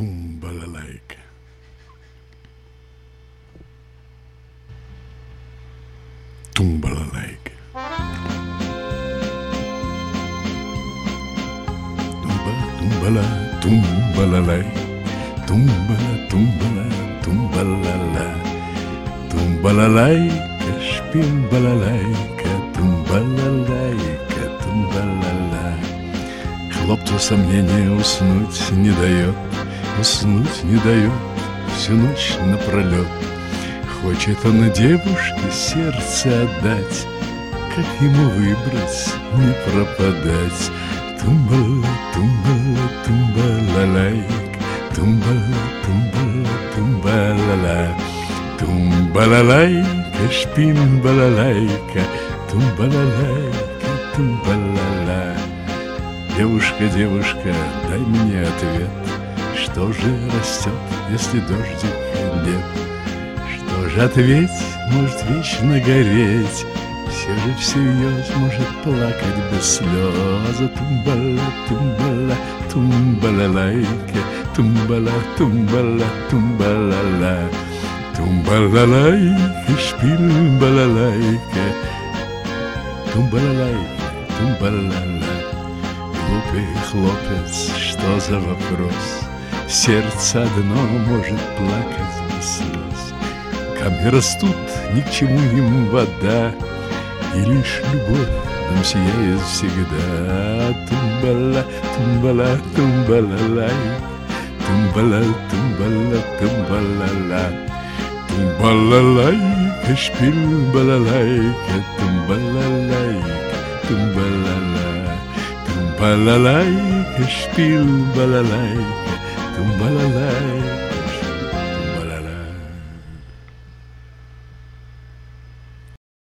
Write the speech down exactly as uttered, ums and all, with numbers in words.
тум-балалайка. Тум-балалайка. Тумба-тумбала, тум-балалай. Тумбала, тумбала, тумбалала. Тумбалалайка, шпин-балалайка, тумбалалайка, тумбалала. Хлопцу сомнения уснуть не дает, уснуть не дает всю ночь напролет. Хочет он девушке сердце отдать, как ему выбрать, не пропадать. Тумбала, тумбала, тумбалалайка, тумбала, тумбала, тумбалала. Тумбалалайка, шпин-балалайка, тумбалалайка, тумбалала. Девушка, девушка, дай мне ответ, что же растет, если дождика нет? Что же ответь, может вечно гореть, все же всерьез может плакать без слез. Тумбала, тумбала, тумбалалайка, тумбала, тумбала, тумбалала. Тумбалалайка, шпиль-балалайка, тумбалалайка, тумбалала. Глупый хлопец, что за вопрос? Сердце одно может плакать без слез. Камни растут, ни к чему им вода, и лишь любовь нам сияет всегда. Тумбала, тумбала, тумбалалай, тумбала, тумбала, тумбалала. Тумбалалайка, шпиль-балалайка, тумбалалайка, тумбалала. Тумбалалайка, шпиль-балалайка, тумбалалайка.